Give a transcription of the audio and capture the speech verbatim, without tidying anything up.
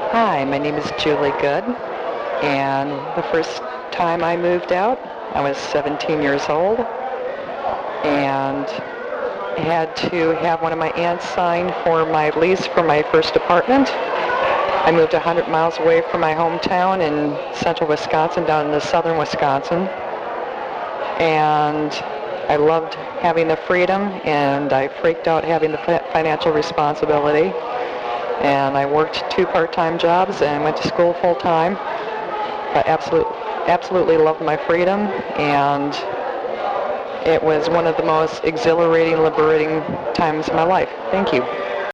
Hi, my name is Julie Good, and the first time I moved out, I was seventeen years old, and had to have one of my aunts sign for my lease for my first apartment. I moved one hundred miles away from my hometown in central Wisconsin down into southern Wisconsin, and I loved having the freedom, and I freaked out having the financial responsibility. And I worked two part-time jobs and went to school full-time. But absolutely, absolutely loved my freedom, and it was one of the most exhilarating, liberating times of my life. Thank you.